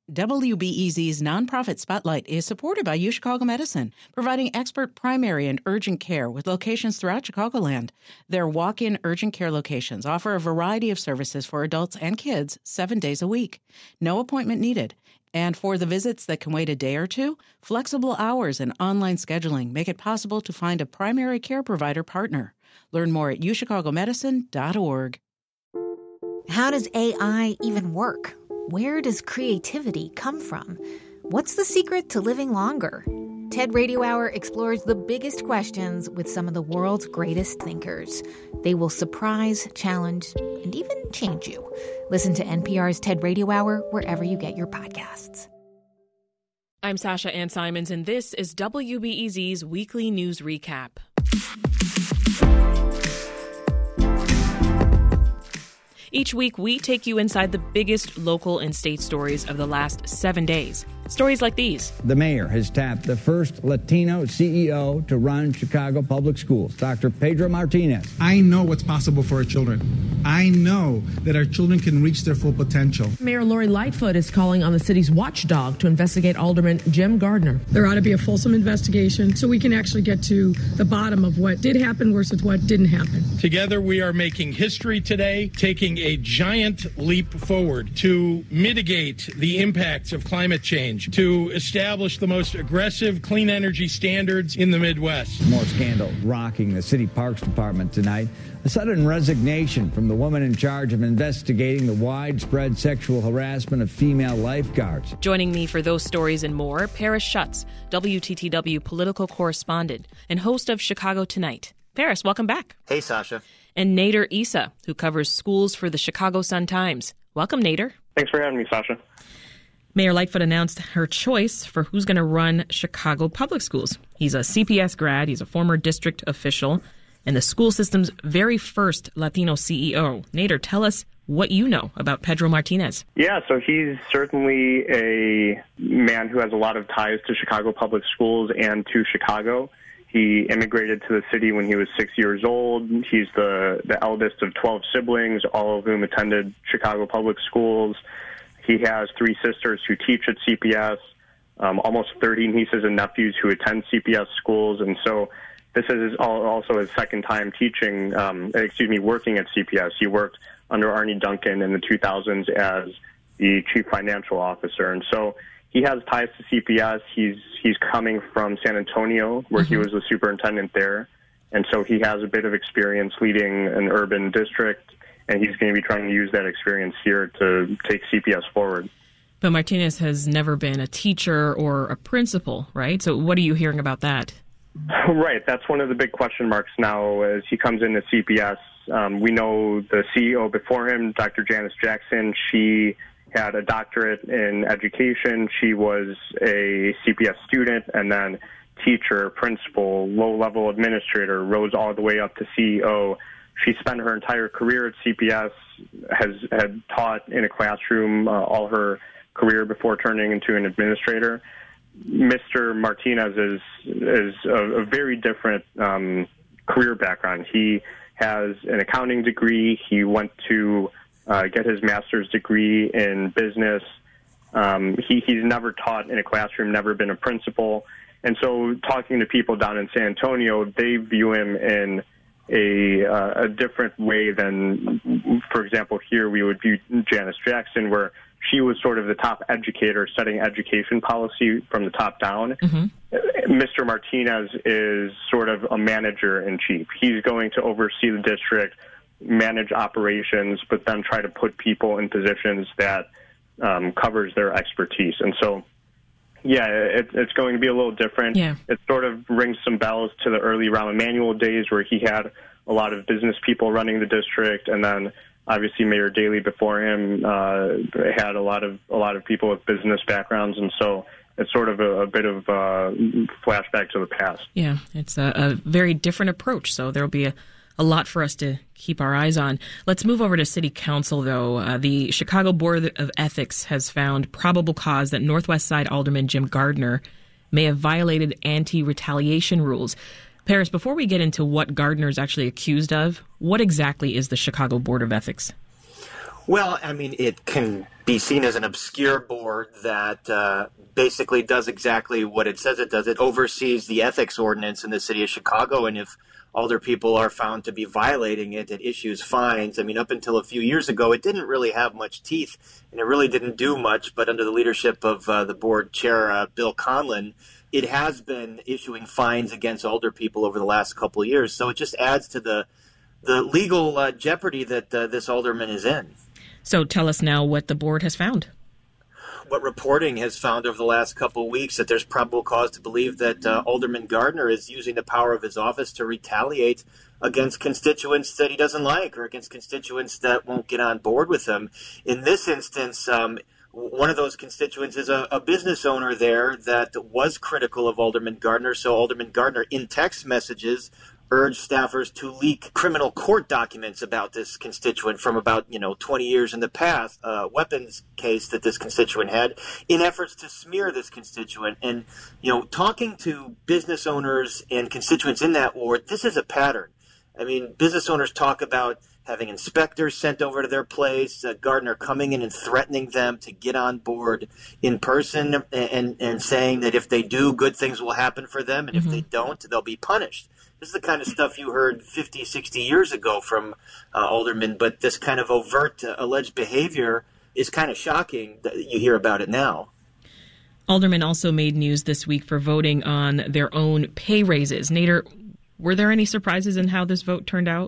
WBEZ's nonprofit Spotlight is supported by UChicago Medicine, providing expert primary and urgent care with locations throughout Chicagoland. Their walk-in urgent care locations offer a variety of services for adults and kids 7 days a week. No appointment needed. And for the visits that can wait a day or two, flexible hours and online scheduling make it possible to find a primary care provider partner. Learn more at uchicago.org. How does AI even work? Where does creativity come from? What's the secret to living longer? TED Radio Hour explores the biggest questions with some of the world's greatest thinkers. They will surprise, challenge, and even change you. Listen to NPR's TED Radio Hour wherever you get your podcasts. I'm Sasha Ann Simons, and this is WBEZ's Weekly News Recap. Each week, we take you inside the biggest local and state stories of the last 7 days. Stories like these. The mayor has tapped the first Latino CEO to run Chicago Public Schools, Dr. Pedro Martinez. I know what's possible for our children. I know that our children can reach their full potential. Mayor Lori Lightfoot is calling on the city's watchdog to investigate Alderman Jim Gardner. There ought to be a fulsome investigation so we can actually get to the bottom of what did happen versus what didn't happen. Together, we are making history today, taking a giant leap forward to mitigate the impacts of climate change, to establish the most aggressive clean energy standards in the Midwest. More scandal rocking the city parks department tonight. A sudden resignation from the woman in charge of investigating the widespread sexual harassment of female lifeguards. Joining me for those stories and more, Paris Schutz, WTTW political correspondent and host of Chicago Tonight. Paris, welcome back. Hey, Sasha. And Nader Issa, who covers schools for the Chicago Sun-Times. Welcome, Nader. Thanks for having me, Sasha. Mayor Lightfoot announced her choice for who's going to run Chicago Public Schools. He's a CPS grad, he's a former district official, and the school system's very first Latino CEO. Nader, tell us what you know about Pedro Martinez. Yeah, so he's certainly a man who has a lot of ties to Chicago Public Schools and to Chicago. He immigrated to the city when he was 6 years old. He's the eldest of 12 siblings, all of whom attended Chicago Public Schools. He has 3 sisters who teach at CPS, almost 30 nieces and nephews who attend CPS schools. And so this is also his second time working at CPS. He worked under Arnie Duncan in the 2000s as the chief financial officer. And so he has ties to CPS. He's coming from San Antonio, where he was the superintendent there. And so he has a bit of experience leading an urban district, and he's going to be trying to use that experience here to take CPS forward. But Martinez has never been a teacher or a principal, right? So what are you hearing about that? Right. That's one of the big question marks now as he comes into CPS. We know the CEO before him, Dr. Janice Jackson. She had a doctorate in education. She was a CPS student and then teacher, principal, low-level administrator, rose all the way up to CEO. She spent her entire career at CPS, had taught in a classroom all her career before turning into an administrator. Mr. Martinez is a very different career background. He has an accounting degree. He went to get his master's degree in business. He's never taught in a classroom, never been a principal. And so talking to people down in San Antonio, they view him in a different way than, for example, here we would view Janice Jackson, where she was sort of the top educator setting education policy from the top down. Mr. Martinez is sort of a manager-in-chief. He's going to oversee the district, manage operations, but then try to put people in positions that covers their expertise. And so, yeah, it's going to be a little different. Yeah. It sort of rings some bells to the early Rahm Emanuel days where he had a lot of business people running the district, and then obviously Mayor Daley before him had a lot of people with business backgrounds, and so it's sort of a bit of a flashback to the past. Yeah, it's a very different approach, so there'll be a lot for us to keep our eyes on. Let's move over to City Council, though. The Chicago Board of Ethics has found probable cause that Northwest Side Alderman Jim Gardner may have violated anti-retaliation rules. Paris, before we get into what Gardner is actually accused of, what exactly is the Chicago Board of Ethics? Well, I mean, it can be seen as an obscure board that basically does exactly what it says it does. It oversees the ethics ordinance in the city of Chicago, and if alder people are found to be violating it, it issues fines. I mean, up until a few years ago, it didn't really have much teeth, and it really didn't do much, but under the leadership of the board chair, Bill Conlon, it has been issuing fines against alder people over the last couple of years. So it just adds to the legal jeopardy that this alderman is in. So tell us now what the board has found. What reporting has found over the last couple of weeks, that there's probable cause to believe that Alderman Gardner is using the power of his office to retaliate against constituents that he doesn't like, or against constituents that won't get on board with him. In this instance, one of those constituents is a business owner there that was critical of Alderman Gardner. So Alderman Gardner, in text messages, urged staffers to leak criminal court documents about this constituent from about 20 years in the past, weapons case that this constituent had, in efforts to smear this constituent. And talking to business owners and constituents in that ward, this is a pattern. I mean, business owners talk about having inspectors sent over to their place, Gardner coming in and threatening them to get on board in person, and saying that if they do, good things will happen for them, and if they don't, they'll be punished. This is the kind of stuff you heard 50, 60 years ago from aldermen, but this kind of overt alleged behavior is kind of shocking that you hear about it now. Aldermen also made news this week for voting on their own pay raises. Nader, were there any surprises in how this vote turned out?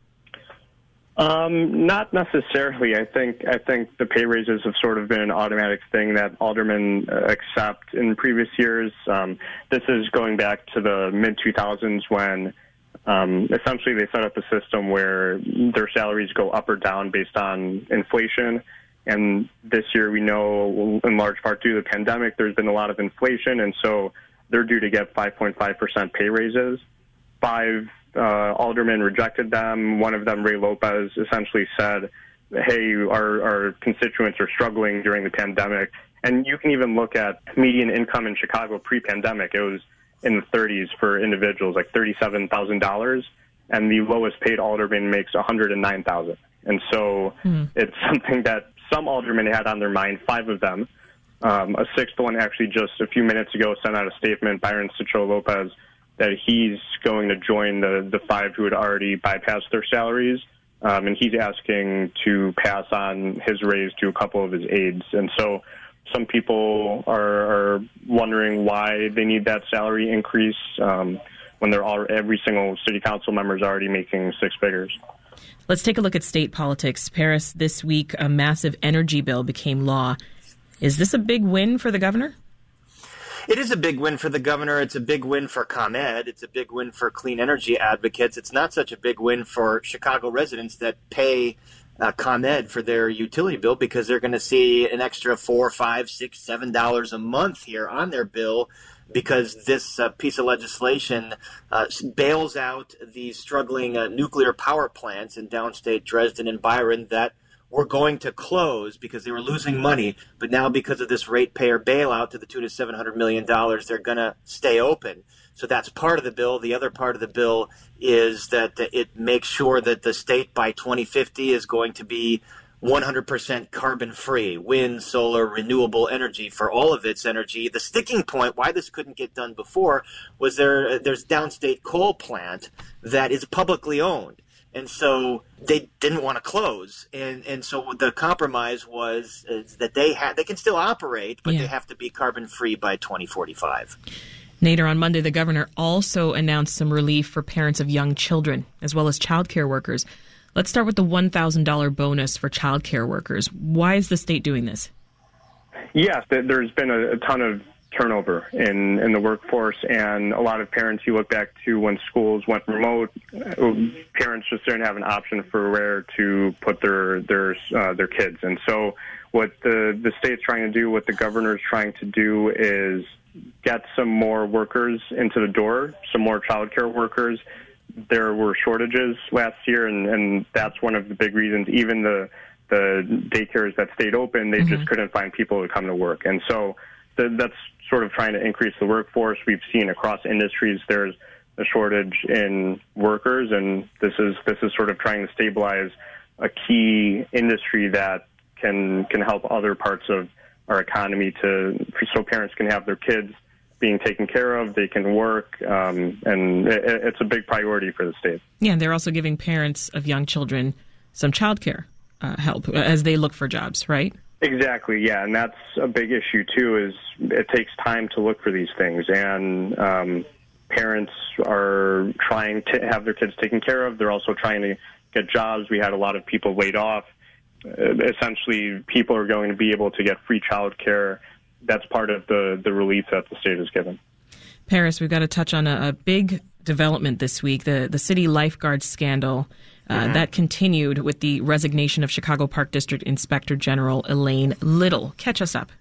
Not necessarily. I think the pay raises have sort of been an automatic thing that aldermen accept in previous years. This is going back to the mid-2000s when essentially they set up a system where their salaries go up or down based on inflation. And this year we know, in large part due to the pandemic, there's been a lot of inflation, and so they're due to get 5.5% pay raises. Five aldermen rejected them. One of them, Ray Lopez, essentially said, hey, our constituents are struggling during the pandemic. And you can even look at median income in Chicago pre-pandemic. It was in the 30s for individuals, like $37,000. And the lowest paid alderman makes $109,000. And so it's something that some aldermen had on their mind, 5 of them. A sixth one actually just a few minutes ago sent out a statement, Byron Cicho Lopez, that he's going to join the 5 who had already bypassed their salaries, and he's asking to pass on his raise to a couple of his aides. And so some people are wondering why they need that salary increase when every single city council member is already making 6 figures. Let's take a look at state politics. Paris, this week, a massive energy bill became law. Is this a big win for the governor? It is a big win for the governor. It's a big win for ComEd. It's a big win for clean energy advocates. It's not such a big win for Chicago residents that pay ComEd for their utility bill, because they're going to see an extra $4, $5, $6, $7 a month here on their bill, because this piece of legislation bails out these struggling nuclear power plants in downstate Dresden and Byron that were going to close because they were losing money, but now because of this ratepayer bailout to the tune of $700 million, they're going to stay open. So that's part of the bill. The other part of the bill is that it makes sure that the state by 2050 is going to be 100% carbon-free, wind, solar, renewable energy for all of its energy. The sticking point, why this couldn't get done before, was there's downstate coal plant that is publicly owned. And so they didn't want to close. And so the compromise was that they can still operate, but they have to be carbon-free by 2045. Nader, on Monday, the governor also announced some relief for parents of young children, as well as child care workers. Let's start with the $1,000 bonus for child care workers. Why is the state doing this? Yes, there's been a ton of turnover in the workforce, and a lot of parents, you look back to when schools went remote, parents just didn't have an option for where to put their kids. And so what the state's trying to do, what the governor's trying to do, is get some more workers into the door, some more child care workers. There were shortages last year, and that's one of the big reasons. Even the daycares that stayed open, they just couldn't find people to come to work. And so that's sort of trying to increase the workforce. We've seen across industries there's a shortage in workers, and this is sort of trying to stabilize a key industry that can help other parts of our economy so parents can have their kids being taken care of, they can work, and it's a big priority for the state. Yeah, and they're also giving parents of young children some childcare help as they look for jobs, right? Exactly, yeah, and that's a big issue, too, is it takes time to look for these things, and parents are trying to have their kids taken care of. They're also trying to get jobs. We had a lot of people laid off. Essentially, people are going to be able to get free child care. That's part of the relief that the state has given. Paris, we've got to touch on a big development this week, the city lifeguard scandal. That continued with the resignation of Chicago Park District Inspector General Elaine Little. Catch us up.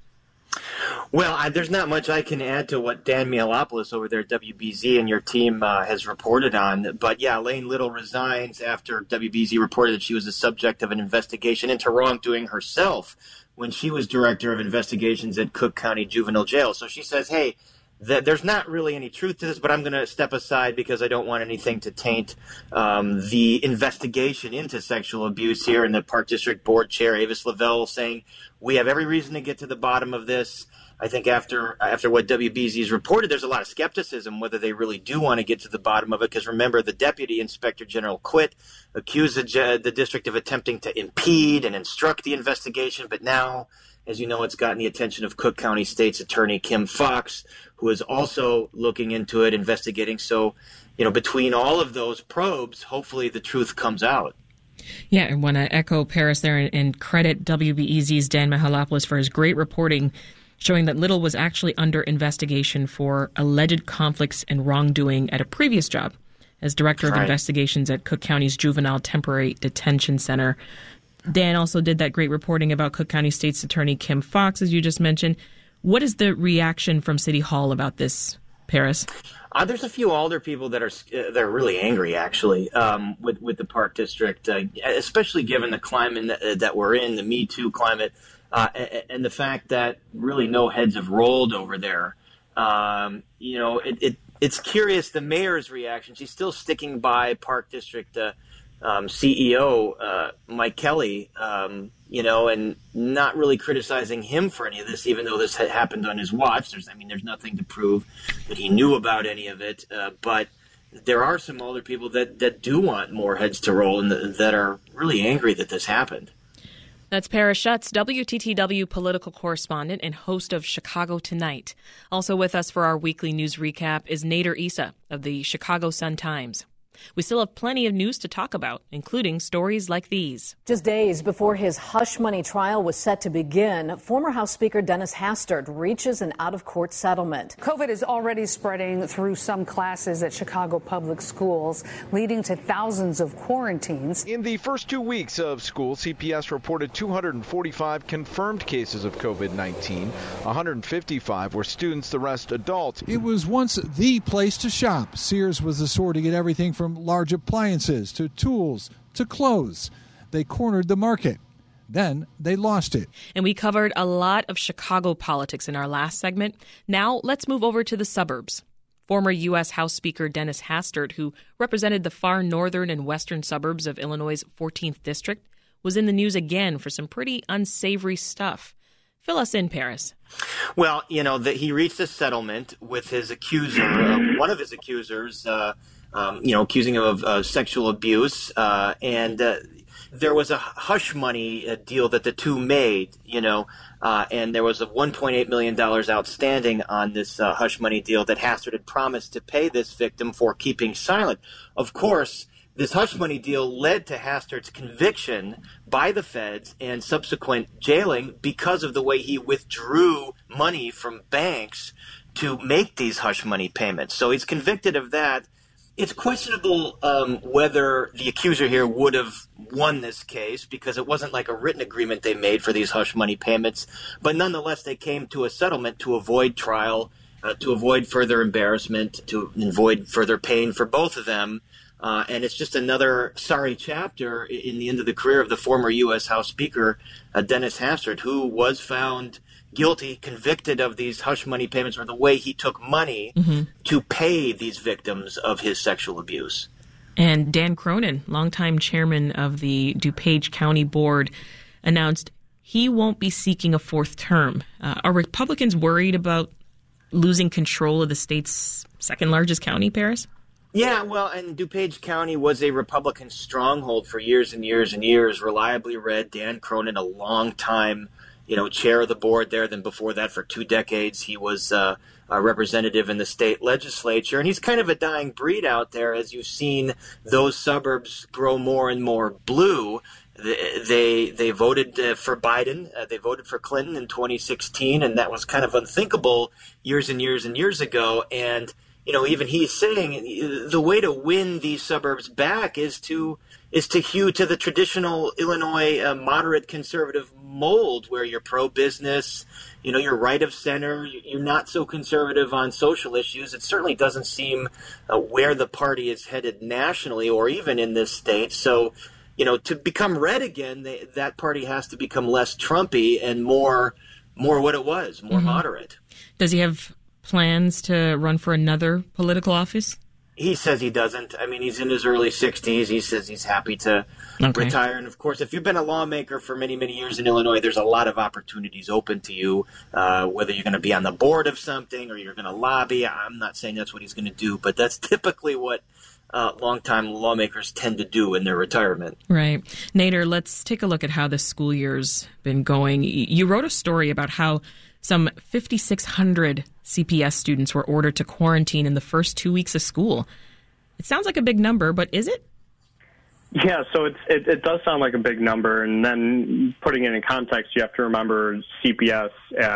Well, there's not much I can add to what Dan Mihalopoulos over there at WBZ and your team has reported on. But, yeah, Elaine Little resigns after WBZ reported that she was the subject of an investigation into wrongdoing herself when she was director of investigations at Cook County Juvenile Jail. So she says, hey, there's not really any truth to this, but I'm going to step aside because I don't want anything to taint the investigation into sexual abuse here. And the Park District Board Chair, Avis Lavelle, saying, we have every reason to get to the bottom of this. I think after what WBZ's reported, there's a lot of skepticism whether they really do want to get to the bottom of it. Because remember, the Deputy Inspector General quit, accused the district of attempting to impede and instruct the investigation. But now, as you know, it's gotten the attention of Cook County State's Attorney Kim Fox, who is also looking into it, investigating. So, between all of those probes, hopefully the truth comes out. Yeah, I want to echo Paris there and credit WBEZ's Dan Mihalopoulos for his great reporting showing that Little was actually under investigation for alleged conflicts and wrongdoing at a previous job as Director of Investigations at Cook County's Juvenile Temporary Detention Center. Dan also did that great reporting about Cook County State's Attorney Kim Fox, as you just mentioned. What is the reaction from City Hall about this, Paris? There's a few older people that are really angry, actually, with the Park District, especially given the climate that we're in, the Me Too climate, and the fact that really no heads have rolled over there. It's curious, the mayor's reaction. She's still sticking by Park District CEO Mike Kelly, and not really criticizing him for any of this, even though this had happened on his watch. There's nothing to prove that he knew about any of it. But there are some older people that do want more heads to roll and that are really angry that this happened. That's Paris Schutz, WTTW political correspondent and host of Chicago Tonight. Also with us for our weekly news recap is Nader Issa of the Chicago Sun-Times. We still have plenty of news to talk about, including stories like these. Just days before his hush money trial was set to begin, former House Speaker Dennis Hastert reaches an out-of-court settlement. COVID is already spreading through some classes at Chicago public schools, leading to thousands of quarantines. In the first 2 weeks of school, CPS reported 245 confirmed cases of COVID-19. 155 were students, the rest adults. It was once the place to shop. Sears was the store to get everything from large appliances to tools to clothes. They cornered the market. Then they lost it. And we covered a lot of Chicago politics in our last segment. Now let's move over to the suburbs. Former U.S. House Speaker Dennis Hastert, who represented the far northern and western suburbs of Illinois' 14th District, was in the news again for some pretty unsavory stuff. Fill us in, Paris. Well, he reached a settlement with his accuser, one of his accusers, accusing him of sexual abuse. And there was a hush money deal that the two made, and there was a $1.8 million outstanding on this hush money deal that Hastert had promised to pay this victim for keeping silent. Of course, this hush money deal led to Hastert's conviction by the feds and subsequent jailing because of the way he withdrew money from banks to make these hush money payments. So he's convicted of that. It's questionable whether the accuser here would have won this case because it wasn't like a written agreement they made for these hush money payments. But nonetheless, they came to a settlement to avoid trial, to avoid further embarrassment, to avoid further pain for both of them. And it's just another sorry chapter in the end of the career of the former U.S. House Speaker, Dennis Hastert, who was found guilty, convicted of these hush money payments or the way he took money to pay these victims of his sexual abuse. And Dan Cronin, longtime chairman of the DuPage County Board, announced he won't be seeking a fourth term. Are Republicans worried about losing control of the state's second largest county, Paris? Yeah, well, and DuPage County was a Republican stronghold for years and years and years. Reliably read Dan Cronin, a long time, chair of the board there. Then before that, for 2 decades, he was a representative in the state legislature. And he's kind of a dying breed out there as you've seen those suburbs grow more and more blue. They voted for Biden. They voted for Clinton in 2016, and that was kind of unthinkable years and years and years ago. And even he's saying the way to win these suburbs back is to hew to the traditional Illinois moderate conservative mold, where you're pro-business, you're right of center, you're not so conservative on social issues. It certainly doesn't seem where the party is headed nationally or even in this state. So, to become red again, that party has to become less Trumpy and more what it was, more moderate. Does he have plans to run for another political office? He says he doesn't. I mean, he's in his early 60s. He says he's happy to retire. And, of course, if you've been a lawmaker for many, many years in Illinois, there's a lot of opportunities open to you, whether you're going to be on the board of something or you're going to lobby. I'm not saying that's what he's going to do, but that's typically what longtime lawmakers tend to do in their retirement. Right. Nader, let's take a look at how the school year's been going. You wrote a story about how some 5,600 CPS students were ordered to quarantine in the first 2 weeks of school. It sounds like a big number, but is it? Yeah, so it does sound like a big number. And then putting it in context, you have to remember CPS,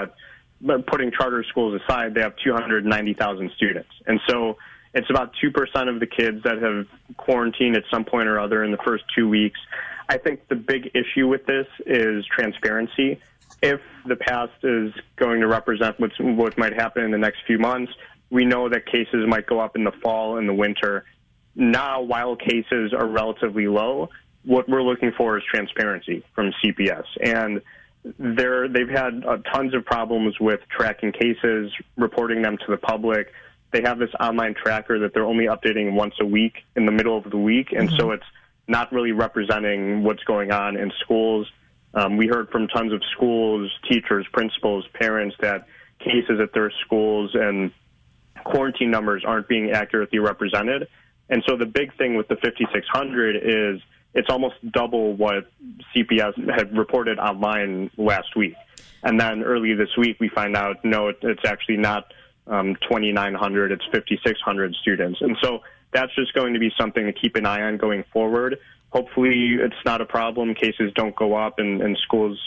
putting charter schools aside, they have 290,000 students. And so it's about 2% of the kids that have quarantined at some point or other in the first 2 weeks. I think the big issue with this is transparency. If the past is going to represent what might happen in the next few months, we know that cases might go up in the fall and the winter. Now, while cases are relatively low, what we're looking for is transparency from CPS. And they've had tons of problems with tracking cases, reporting them to the public. They have this online tracker that they're only updating once a week in the middle of the week, and so it's not really representing what's going on in schools. We heard from tons of schools, teachers, principals, parents that cases at their schools and quarantine numbers aren't being accurately represented. And so the big thing with the 5,600 is it's almost double what CPS had reported online last week. And then early this week we find out, no, it's actually not 2,900, it's 5,600 students. And so that's just going to be something to keep an eye on going forward. Hopefully it's not a problem. Cases don't go up and schools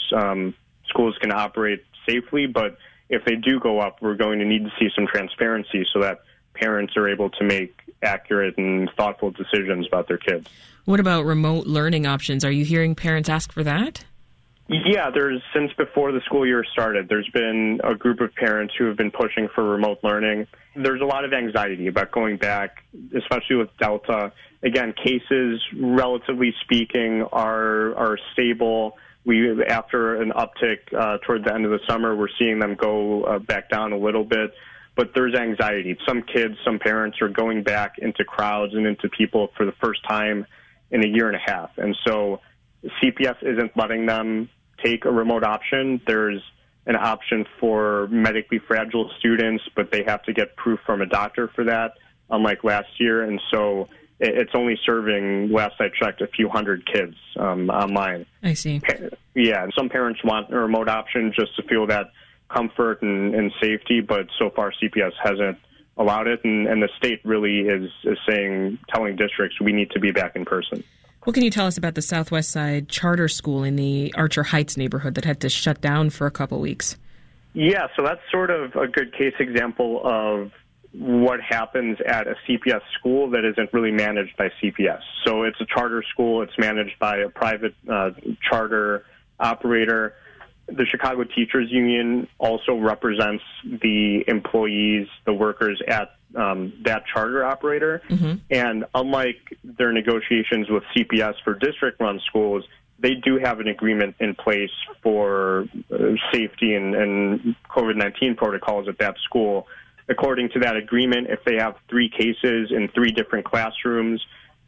can operate safely. But if they do go up, we're going to need to see some transparency so that parents are able to make accurate and thoughtful decisions about their kids. What about remote learning options? Are you hearing parents ask for that? Yeah, since before the school year started, there's been a group of parents who have been pushing for remote learning. There's a lot of anxiety about going back, especially with Delta. Again, cases, relatively speaking, are stable. After an uptick toward the end of the summer, we're seeing them go back down a little bit. But there's anxiety. Some kids, some parents are going back into crowds and into people for the first time in a year and a half. And so CPS isn't letting them take a remote option. There's an option for medically fragile students, but they have to get proof from a doctor for that, unlike last year. And so it's only serving, last I checked, a few hundred kids online. I see. Yeah, some parents want a remote option just to feel that comfort and safety, but so far CPS hasn't allowed it. And the state really is telling districts we need to be back in person. What can you tell us about the Southwest Side charter school in the Archer Heights neighborhood that had to shut down for a couple weeks? Yeah, so that's sort of a good case example of what happens at a CPS school that isn't really managed by CPS. So it's a charter school. It's managed by a private charter operator. The Chicago Teachers Union also represents the employees, the workers at that charter operator. Mm-hmm. And unlike their negotiations with CPS for district-run schools, they do have an agreement in place for safety and COVID-19 protocols at that school. According to that agreement, if they have 3 cases in 3 different classrooms,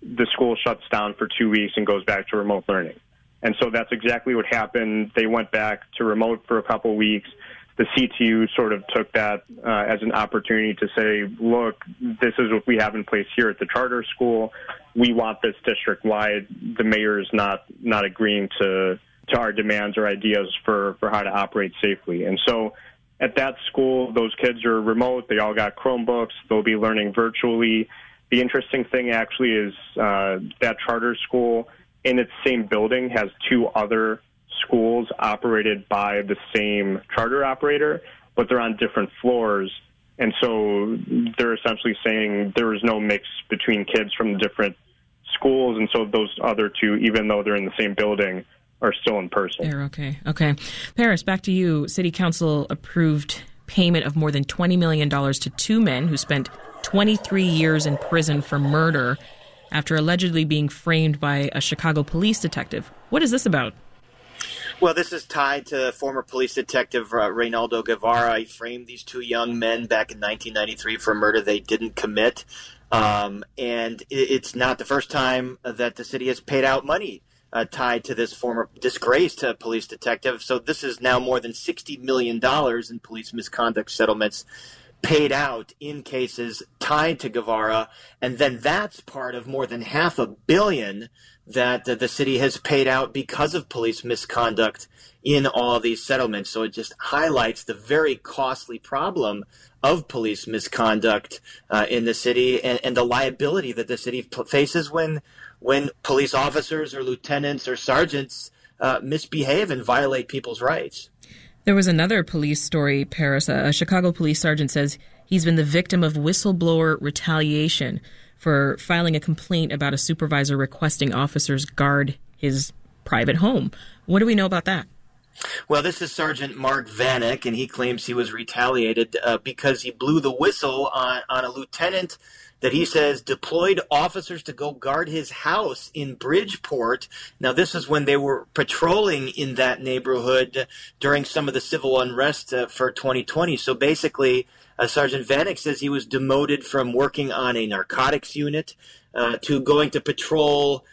the school shuts down for 2 weeks and goes back to remote learning. And so that's exactly what happened. They went back to remote for a couple weeks. The CTU sort of took that as an opportunity to say, look, this is what we have in place here at the charter school. We want this district-wide. The mayor is not agreeing to our demands or ideas for how to operate safely. And so at that school, those kids are remote. They all got Chromebooks. They'll be learning virtually. The interesting thing actually is that charter school in its same building has 2 other schools operated by the same charter operator, but they're on different floors. And so they're essentially saying there is no mix between kids from different schools. And so those other 2, even though they're in the same building, are still in person. Okay. Paris, back to you. City Council approved payment of more than $20 million to 2 men who spent 23 years in prison for murder after allegedly being framed by a Chicago police detective. What is this about? Well, this is tied to former police detective Reynaldo Guevara. He framed these 2 young men back in 1993 for a murder they didn't commit. And it's not the first time that the city has paid out money tied to this former disgraced police detective. So this is now more than $60 million in police misconduct settlements paid out in cases tied to Guevara, and then that's part of more than $500 million that the city has paid out because of police misconduct in all of these settlements. So it just highlights the very costly problem of police misconduct in the city and the liability that the city faces when police officers or lieutenants or sergeants misbehave and violate people's rights. There was another police story, Paris. A Chicago police sergeant says he's been the victim of whistleblower retaliation for filing a complaint about a supervisor requesting officers guard his private home. What do we know about that? Well, this is Sergeant Mark Vanek, and he claims he was retaliated because he blew the whistle on a lieutenant that he says deployed officers to go guard his house in Bridgeport. Now, this is when they were patrolling in that neighborhood during some of the civil unrest for 2020. So basically, Sergeant Vanek says he was demoted from working on a narcotics unit to going to patrol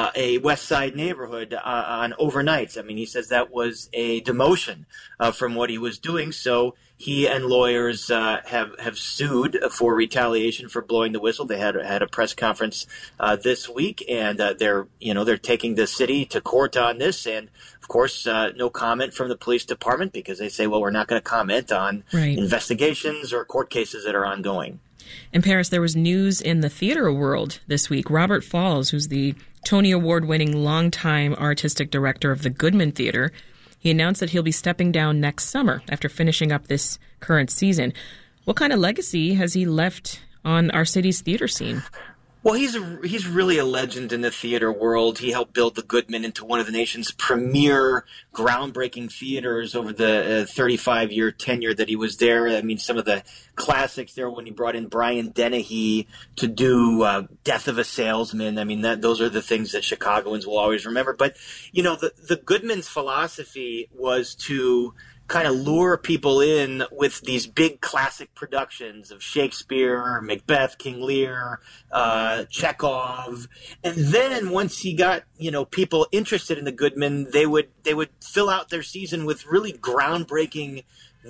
a West Side neighborhood on overnights. I mean, he says that was a demotion from what he was doing. So he and lawyers have sued for retaliation for blowing the whistle. They had a press conference this week, and they're taking the city to court on this. And of course, no comment from the police department because they say, well, we're not going to comment on investigations or court cases that are ongoing. In Paris, there was news in the theater world this week. Robert Falls, who's the Tony Award-winning longtime artistic director of the Goodman Theater, he announced that he'll be stepping down next summer after finishing up this current season. What kind of legacy has he left on our city's theater scene? Well, he's really a legend in the theater world. He helped build the Goodman into one of the nation's premier groundbreaking theaters over the 35-year tenure that he was there. I mean, some of the classics there when he brought in Brian Dennehy to do Death of a Salesman. I mean, those are the things that Chicagoans will always remember. But, the Goodman's philosophy was to kind of lure people in with these big classic productions of Shakespeare, Macbeth, King Lear, Chekhov. And then once he got, people interested in the Goodman, they would fill out their season with really groundbreaking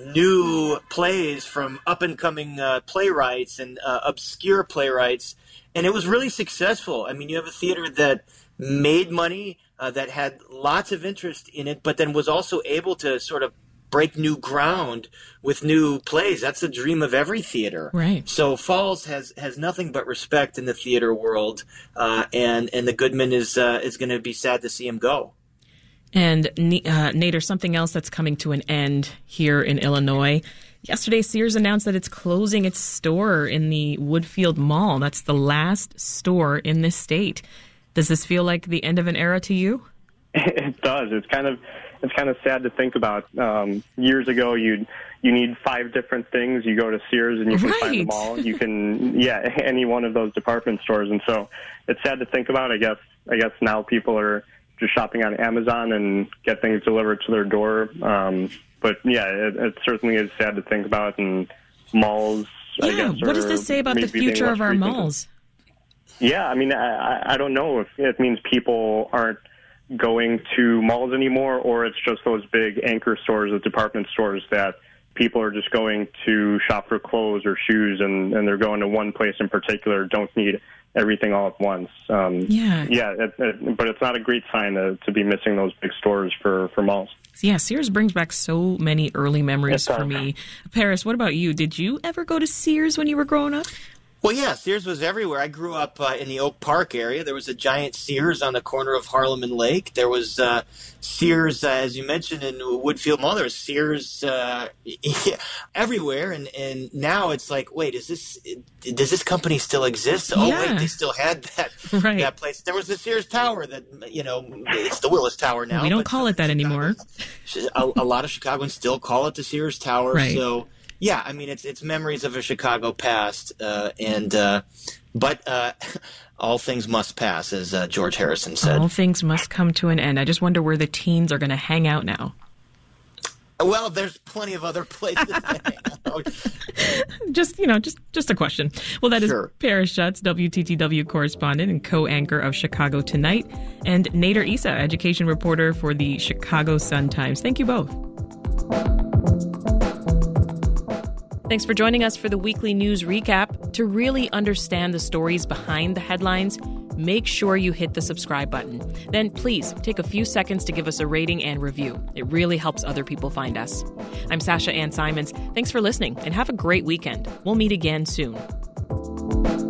new plays from up-and-coming playwrights and obscure playwrights. And it was really successful. I mean, you have a theater that made money, that had lots of interest in it, but then was also able to sort of break new ground with new plays. That's the dream of every theater. Right. So Falls has nothing but respect in the theater world, and the Goodman is going to be sad to see him go. And Nader, something else that's coming to an end here in Illinois. Yesterday, Sears announced that it's closing its store in the Woodfield Mall. That's the last store in this state. Does this feel like the end of an era to you? It does. It's kind of sad to think about. Years ago, you need 5 different things. You go to Sears and you can find them all. You can, any one of those department stores. And so it's sad to think about. I guess now people are just shopping on Amazon and get things delivered to their door. But it certainly is sad to think about. And malls, I guess. What does this say about the future of our malls? Yeah, I mean, I don't know if it means people aren't going to malls anymore, or it's just those big anchor stores, the department stores, that people are just going to shop for clothes or shoes, and they're going to one place in particular, don't need everything all at once. But it's not a great sign to be missing those big stores for malls. Yeah, Sears brings back so many early memories for me. Paris, what about you? Did you ever go to Sears when you were growing up? Well, yeah, Sears was everywhere. I grew up in the Oak Park area. There was a giant Sears on the corner of Harlem and Lake. There was Sears, as you mentioned, in Woodfield Mall. There was Sears everywhere. And now it's like, wait, does this company still exist? Oh, wait, they still had that place. There was the Sears Tower that, it's the Willis Tower now. We don't call it that anymore. A lot of Chicagoans still call it the Sears Tower. Right. So, yeah, I mean, it's memories of a Chicago past, but all things must pass, as George Harrison said. All things must come to an end. I just wonder where the teens are going to hang out now. Well, there's plenty of other places to hang out. Just a question. Well, that is Paris Schutz, WTTW correspondent and co-anchor of Chicago Tonight, and Nader Issa, education reporter for the Chicago Sun-Times. Thank you both. Thanks for joining us for the weekly news recap. To really understand the stories behind the headlines, make sure you hit the subscribe button. Then please take a few seconds to give us a rating and review. It really helps other people find us. I'm Sasha Ann Simons. Thanks for listening and have a great weekend. We'll meet again soon.